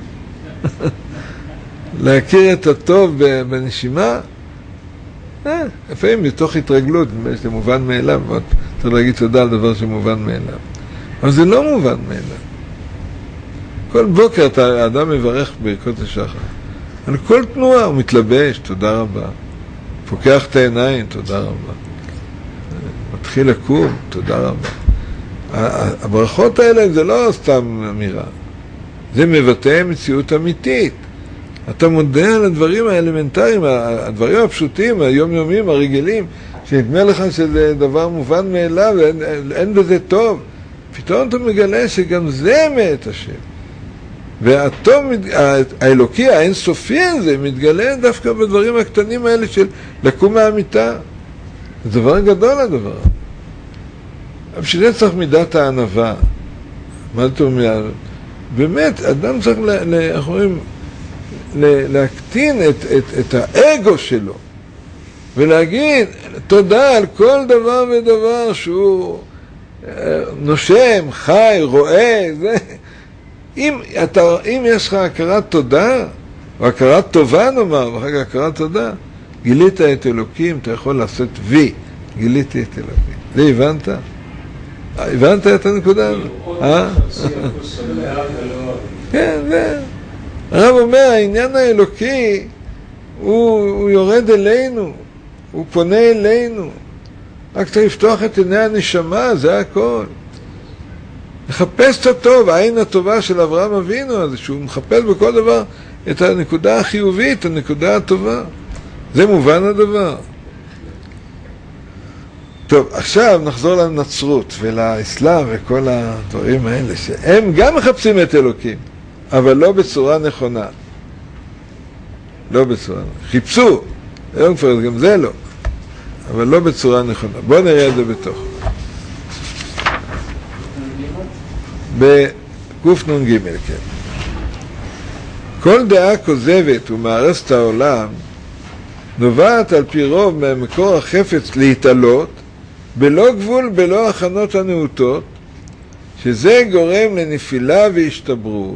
להכיר את הטוב בנשימה? אה, לפעמים מתוך התרגלות, זה מובן מאליו, צריך להגיד תודה על דבר שמובן מאליו. אבל זה לא מובן מאליו. כל בוקר האדם מברך ברכות השחר. על כל תנועה הוא מתלבש, תודה רבה. פוקח את העיניים, תודה רבה. מתחיל לקום, תודה רבה. הברכות האלה זה לא סתם אמירה. זה מבטא מציאות אמיתית. אתה מודה על הדברים האלמנטריים, הדברים הפשוטים, היומיומיים, הרגילים, שנדמה לך שזה דבר מובן מאליו, אין, אין בזה טוב. פתאום אתה מגלה שגם זה אמת השם. והטוב, האלוקי, האינסופי הזה, מתגלה דווקא בדברים הקטנים האלה של לקום מהמיטה. זה דבר גדול הדבר. בשביל זה צריך מידת הענווה. מה זאת אומרת? באמת, אדם צריך ל, ל, איך אומרים, ל, להקטין את, את, את האגו שלו ולהגיד תודה על כל דבר ודבר שהוא נושם, חי, רואה. זה. אם, אתה, אם יש לך הכרת תודה, או הכרת טובה נאמר, ואחר כך הכרת תודה, גילית את אלוקים, אתה יכול לעשות וי, גיליתי את אלוקים. זה הבנת? הבנת את הנקודה? אה? כן, זה. הרב אומר, העניין האלוקי, הוא, הוא יורד אלינו, הוא פונה אלינו. רק צריך לפתוח את עיני הנשמה, זה הכל. לחפש את הטוב, העין הטובה של אברהם אבינו, אז שהוא מחפש בכל דבר את הנקודה החיובית, הנקודה הטובה. זה מובן הדבר. טוב, עכשיו נחזור לנצרות ולאסלאם וכל הדברים האלה, שהם גם מחפשים את אלוקים, אבל לא בצורה נכונה. לא בצורה נכונה. חיפשו, היום כבר גם זה לא, אבל לא בצורה נכונה. בואו נראה את זה בתוך. בקוף נון ג' כן. כל דעה כוזבת ומארסת את העולם נובעת על פי רוב ממקור החפץ להתעלות בלא גבול, בלא הכנות הנאותות, שזה גורם לנפילה והשתברות.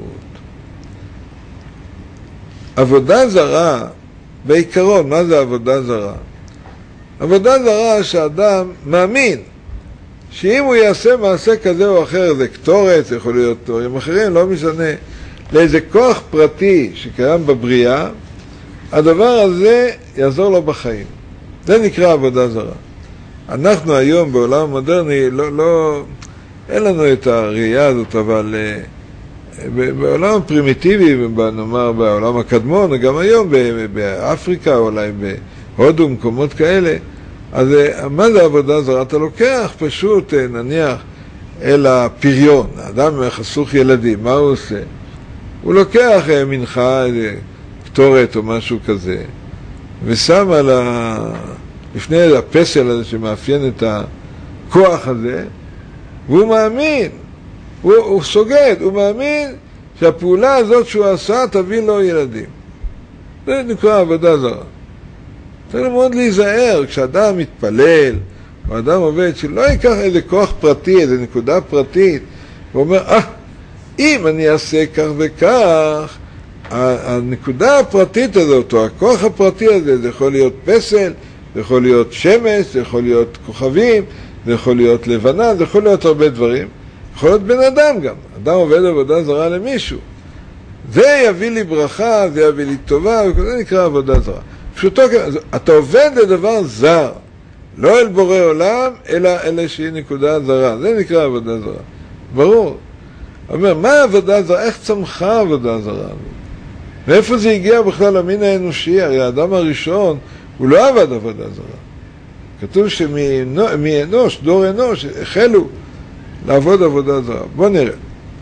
עבודה זרה, בעיקרון, מה זה עבודה זרה? עבודה זרה שאדם מאמין שאם הוא יעשה מעשה כזה או אחר, זה קטורת, זה יכול להיות דברים אחרים, לא משנה, לאיזה כוח פרטי שקיים בבריאה, הדבר הזה יעזור לו בחיים. זה נקרא עבודה זרה. אנחנו היום בעולם המודרני, לא, לא, אין לנו את הראייה הזאת, אבל בעולם הפרימיטיבי, נאמר בעולם הקדמון, גם היום באפריקה, אולי בהודו, מקומות כאלה, אז מה זה עבודה זרה? אתה לוקח פשוט, נניח, אל הפריון, האדם חסוך ילדים, מה הוא עושה? הוא לוקח מנחה, קטורת או משהו כזה, ושם על ה... לפני הפסל הזה שמאפיין את הכוח הזה, והוא מאמין, הוא, הוא סוגד, הוא מאמין שהפעולה הזאת שהוא עשה תביא לו ילדים. זה נקרא עבודה זרה. צריך מאוד להיזהר, כשאדם מתפלל, או אדם עובד, שלא ייקח איזה כוח פרטי, איזה נקודה פרטית, ואומר, אה, אם אני אעשה כך וכך, הנקודה הפרטית הזאת, או הכוח הפרטי הזה, זה יכול להיות פסל, זה יכול להיות שמש, זה יכול להיות כוכבים, זה יכול להיות לבנה, זה יכול להיות הרבה דברים. יכול להיות בן אדם גם. אדם עובד עבודה זרה למישהו. זה יביא לי ברכה, זה יביא לי טובה, וזה נקרא עבודה זרה. פשוטו, אתה עובד לדבר זר, לא אל בורא עולם, אלא אל איזושהי נקודה זרה. זה נקרא עבודה זרה. ברור. אומר, מה העבודה זרה? איך צמחה העבודה זרה? מאיפה זה הגיע בכלל למין האנושי? הרי האדם הראשון הוא לא עבד עבודה זרה. כתוב שמאנוש, דור אנוש, החלו לעבוד עבודה זרה. בוא נראה.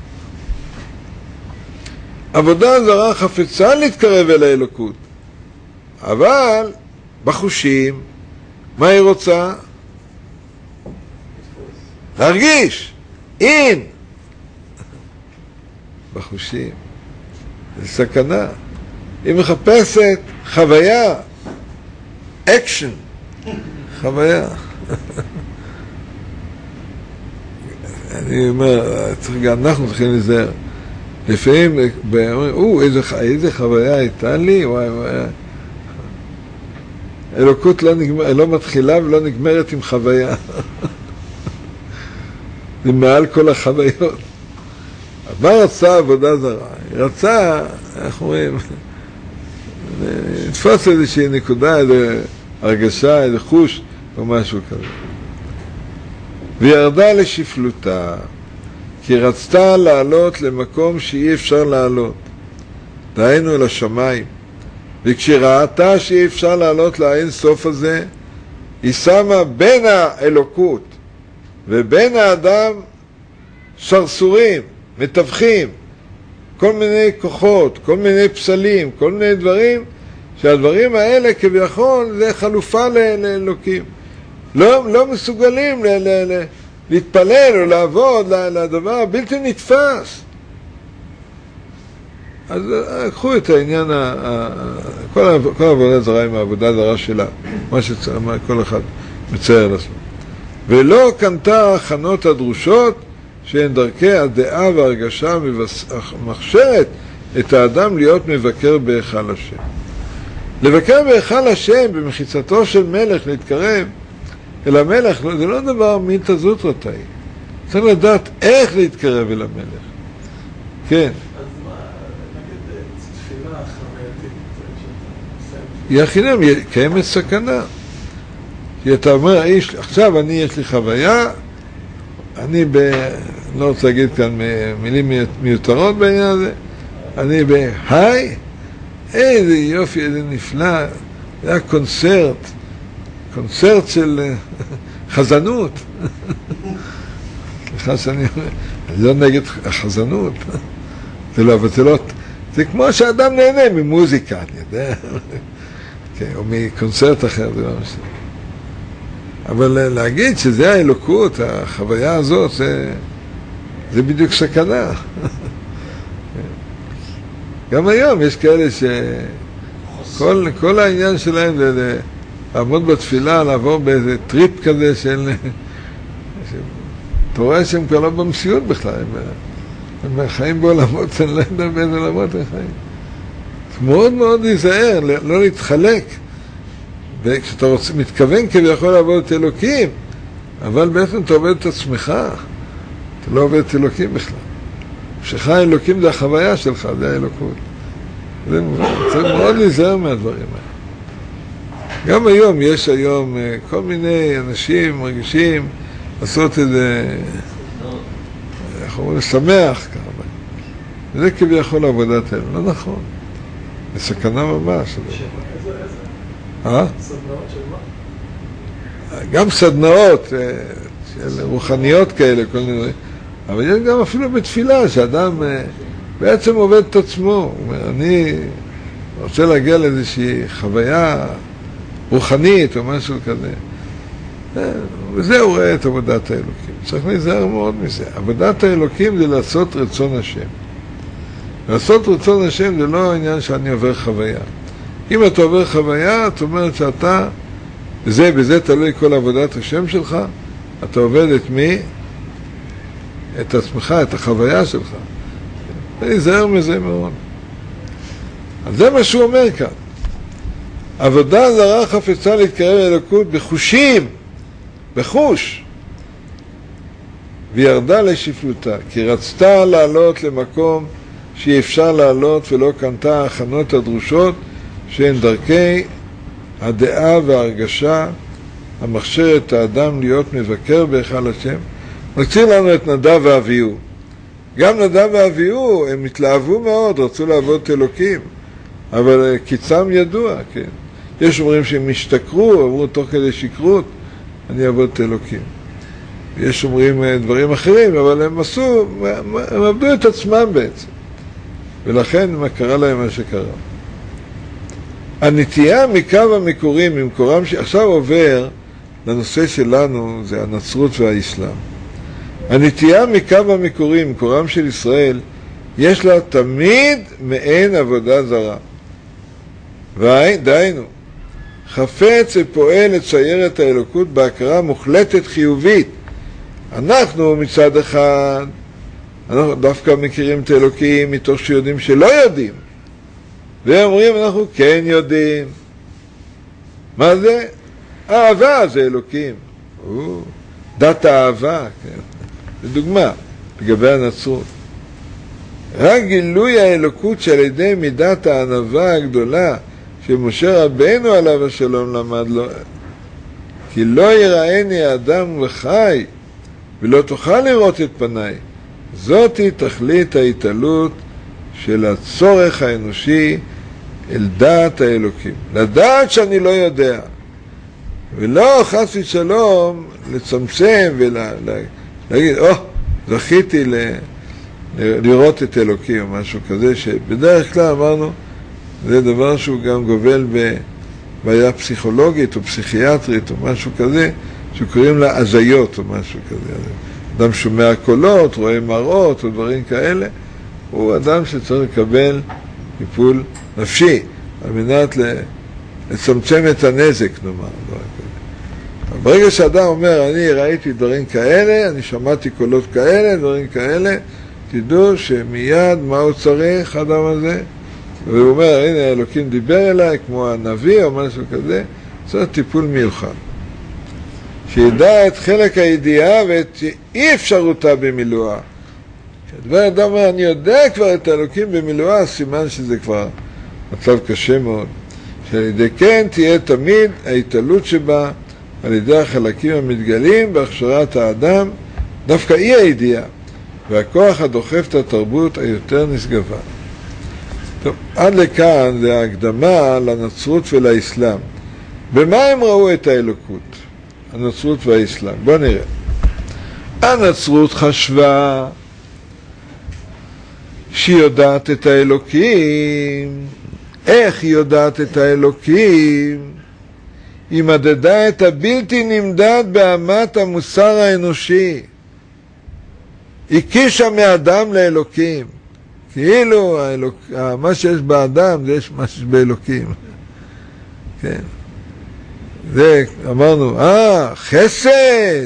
עבודה זרה חפצה להתקרב אל האלוקות, אבל בחושים, מה היא רוצה? להרגיש, אין. בחושים. זה סכנה. היא מחפשת חוויה, אקשן, חוויה. אני אומר, אנחנו צריכים לזהר. לפעמים, או, איזה, איזה חוויה הייתה לי, וואי וואי. אלוקות לא, נגמר, לא מתחילה ולא נגמרת עם חוויה. זה מעל כל החוויות. מה רצה עבודה זרה? היא רצה, איך אומרים, לתפוס איזושהי נקודה, איזו הרגשה, איזה חוש, או משהו כזה. וירדה לשפלותה, כי רצתה לעלות למקום שאי אפשר לעלות, דהיינו אל השמיים. וכשראתה שאי אפשר לעלות לאין סוף הזה, היא שמה בין האלוקות ובין האדם שרסורים, מתווכים, כל מיני כוחות, כל מיני פסלים, כל מיני דברים, שהדברים האלה כביכול זה חלופה לאלוקים. לא, לא מסוגלים ל, ל, ל, להתפלל או לעבוד לדבר הבלתי נתפס. אז קחו את העניין, ה, ה, כל, כל העבודה זרה עם העבודה הזרה שלה, מה שכל אחד מצייר לעצמו. ולא קנתה הכנות הדרושות, שהן דרכי הדעה והרגשה המכשירת את האדם להיות מבקר בהיכל השם. לבקר בהיכל השם, במחיצתו של מלך, להתקרב אל המלך, זה לא דבר מילתא זוטרתא. צריך לדעת איך להתקרב אל המלך. כן. אז מה, נגיד תפילה חווייתית, היא החינם, היא קיימת סכנה. כי אתה אומר, עכשיו אני יש לי חוויה, אני ב... לא רוצה להגיד כאן מילים מיותרות בעניין הזה, אני בהיי, איזה יופי, איזה נפלא, זה היה קונצרט, קונצרט של חזנות. סליחה שאני אומר, אני לא נגד החזנות, זה לא, אבל זה לא, זה כמו שאדם נהנה ממוזיקה, אני יודע, או מקונצרט אחר, זה לא משנה. אבל להגיד שזה האלוקות, החוויה הזאת, זה, זה בדיוק סכנה. גם היום יש כאלה שכל כל העניין שלהם זה לעמוד בתפילה, לעבור באיזה טריפ כזה של... אתה רואה שהם כבר לא במציאות בכלל, הם, הם חיים בעולמות, אני לא יודע באיזה עולמות הם חיים. מאוד מאוד להיזהר, לא להתחלק. וכשאתה רוצה, מתכוון כביכול לעבוד את אלוקים, אבל בעצם אתה עובד את עצמך, אתה לא עובד את אלוקים בכלל. שלך אלוקים זה החוויה שלך, זה האלוקות. זה צריך מאוד להיזהר מהדברים האלה. גם היום יש היום כל מיני אנשים מרגישים לעשות את זה, איך אומרים, לשמח כמה. וזה כביכול עבודת האלה, לא נכון. זה סכנה ממש. אה? סדנאות של מה? גם סדנאות של רוחניות כאלה, כל מיני דברים. אבל יש גם אפילו בתפילה, שאדם בעצם עובד את עצמו. הוא אומר, אני רוצה להגיע לאיזושהי חוויה רוחנית או משהו כזה. וזה הוא רואה את עבודת האלוקים. צריך להיזהר מאוד מזה. עבודת האלוקים זה לעשות רצון השם. לעשות רצון השם זה לא העניין שאני עובר חוויה. אם אתה עובר חוויה, את אומרת שאתה, זה, בזה תלוי כל עבודת השם שלך, אתה עובד את מי? את עצמך, את החוויה שלך. להיזהר מזה מאוד. אז זה מה שהוא אומר כאן. עבודה זרה חפצה להתקרב לאלוקות בחושים, בחוש. וירדה לשפלותה, כי רצתה לעלות למקום שאי אפשר לעלות ולא קנתה הכנות הדרושות, שהן דרכי הדעה וההרגשה המכשיר את האדם להיות מבקר בהיכל השם. מזכיר לנו את נדב ואביהו. גם נדב ואביהו, הם התלהבו מאוד, רצו לעבוד את אלוקים, אבל קיצם ידוע, כן. יש אומרים שהם השתכרו, אמרו תוך כדי שקרות, אני אעבוד את אלוקים. יש אומרים דברים אחרים, אבל הם עשו, הם עבדו את עצמם בעצם. ולכן מה קרה להם מה שקרה. הנטייה מקו המקורים, ממקורם ש... עכשיו עובר לנושא שלנו, זה הנצרות והאסלאם. הנטייה מקו המקורים, ממקורם של ישראל, יש לה תמיד מעין עבודה זרה. ודיינו, חפץ ופועל לצייר את האלוקות בהכרה מוחלטת חיובית. אנחנו מצד אחד, אנחנו דווקא מכירים את האלוקים מתוך שיודעים שלא יודעים. ואומרים אנחנו כן יודעים. מה זה? אהבה זה אלוקים. או, דת האהבה, כן. לדוגמה, לגבי הנצרות. רק גילוי האלוקות שעל ידי מידת הענווה הגדולה שמשה רבנו עליו השלום למד לו, כי לא יראני אדם וחי ולא תוכל לראות את פניי. זאת היא תכלית ההתעלות של הצורך האנושי אל דעת האלוקים. לדעת שאני לא יודע, ולא חס ושלום לצמצם ולהגיד, או, זכיתי ל... לראות את אלוקים או משהו כזה, שבדרך כלל אמרנו, זה דבר שהוא גם גובל בבעיה פסיכולוגית או פסיכיאטרית או משהו כזה, שקוראים לה הזיות או משהו כזה. אדם שומע קולות, רואה מראות או דברים כאלה, הוא אדם שצריך לקבל טיפול נפשי, על מנת לצמצם את הנזק, נאמר. ברגע שאדם אומר, אני ראיתי דברים כאלה, אני שמעתי קולות כאלה, דברים כאלה, תדעו שמיד מה הוא צריך, האדם הזה, והוא אומר, הנה אלוקים דיבר אליי, כמו הנביא או משהו כזה, זה טיפול מיוחד. שידע את חלק הידיעה ואת אי אפשרותה במילואה. כשדבר אדם אומר, אני יודע כבר את האלוקים במילואה, סימן שזה כבר מצב קשה מאוד. שעל ידי כן תהיה תמיד ההתעלות שבה, על ידי החלקים המתגלים בהכשרת האדם, דווקא אי הידיעה. והכוח הדוחף את התרבות היותר נשגבה. טוב, עד לכאן זה ההקדמה לנצרות ולאסלאם. במה הם ראו את האלוקות? הנצרות והאסלאם. בואו נראה. הנצרות חשבה שהיא יודעת את האלוקים. איך היא יודעת את האלוקים? היא מדדה את הבלתי נמדד באמת המוסר האנושי. הקישה מאדם לאלוקים. כאילו האלוק... מה שיש באדם זה מה שיש באלוקים. כן. זה אמרנו, אה, חסד,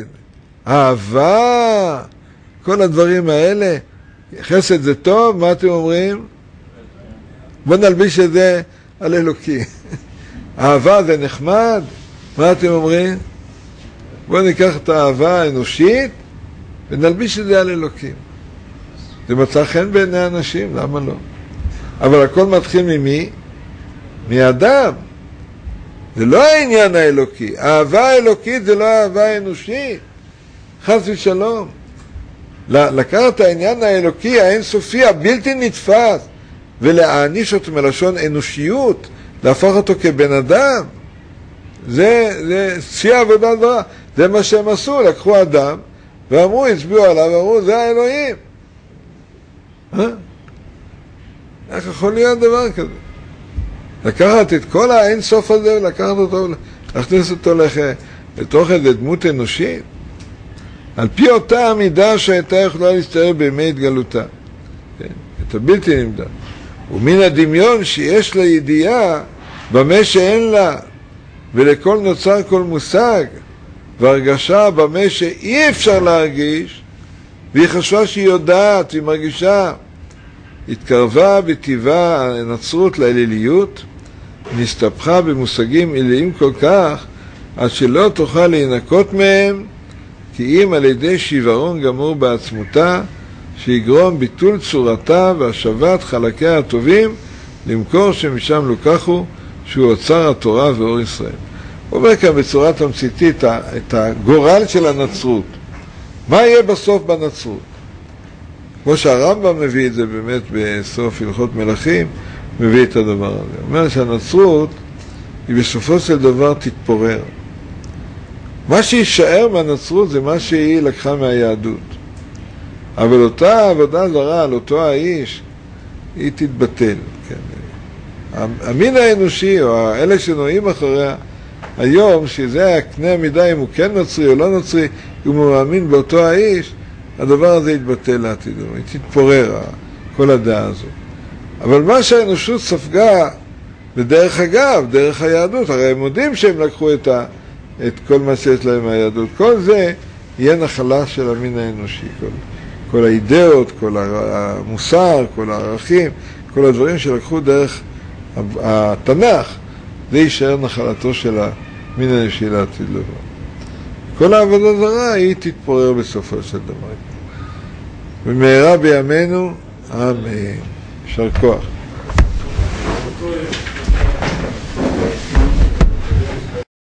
אהבה, כל הדברים האלה. חסד זה טוב, מה אתם אומרים? בוא נלביש את זה על אלוקי. אהבה זה נחמד, מה אתם אומרים? בוא ניקח את האהבה האנושית, ונלביש את זה על אלוקים. זה מצא חן בעיני אנשים, למה לא? אבל הכל מתחיל ממי? מאדם. זה לא העניין האלוקי. האהבה האלוקית זה לא האהבה האנושית. חס ושלום. לקחת העניין האלוקי, האינסופי, הבלתי נתפס, ולהעניש אותו מלשון אנושיות, להפוך אותו כבן אדם, זה, זה שיא עבודה זרה. זה מה שהם עשו, לקחו אדם, ואמרו, הצביעו עליו, ואמרו, זה האלוהים. אה? איך יכול להיות דבר כזה? לקחת את כל האין סוף הזה, לקחת אותו, להכניס אותו לח... לתוך איזה דמות אנושית, על פי אותה המידה שהייתה יכולה להסתער בימי התגלותה. כן? את הבלתי נמדד. ומן הדמיון שיש לה ידיעה במה שאין לה, ולכל נוצר כל מושג, והרגשה במה שאי אפשר להרגיש, והיא חשבה שהיא יודעת, היא מרגישה, התקרבה בטבעה הנצרות לאליליות, נסתפחה במושגים אליים כל כך, עד שלא תוכל להינקות מהם, כי אם על ידי שיוורון גמור בעצמותה, שיגרום ביטול צורתה והשבת חלקיה הטובים, למקור שמשם לוקחו, שהוא אוצר התורה ואור ישראל. הוא אומר כאן בצורה תמציתית את הגורל של הנצרות. מה יהיה בסוף בנצרות? כמו שהרמב"ם מביא את זה באמת בסוף הלכות מלכים, מביא את הדבר הזה. הוא אומר שהנצרות היא בסופו של דבר תתפורר. מה שישאר מהנצרות זה מה שהיא לקחה מהיהדות. אבל אותה עבודה זרה על אותו האיש, היא תתבטל. כן. המין האנושי, או אלה שנועים אחריה, היום, שזה הקנה המידה אם הוא כן נוצרי או לא נוצרי, אם הוא מאמין באותו האיש, הדבר הזה יתבטל לעתידו, היא תתפורר, כל הדעה הזו. אבל מה שהאנושות ספגה, בדרך אגב, דרך היהדות, הרי הם יודעים שהם לקחו את, ה, את כל מה שיש להם מהיהדות, כל זה יהיה נחלה של המין האנושי, כל, כל האידאות, כל המוסר, כל הערכים, כל הדברים שלקחו דרך התנ"ך, זה יישאר נחלתו של המין האנושי לעתיד לבוא. כל העבודה זרה היא תתפורר בסופו של דבר. במהרה בימינו, אמן. יישר כוח.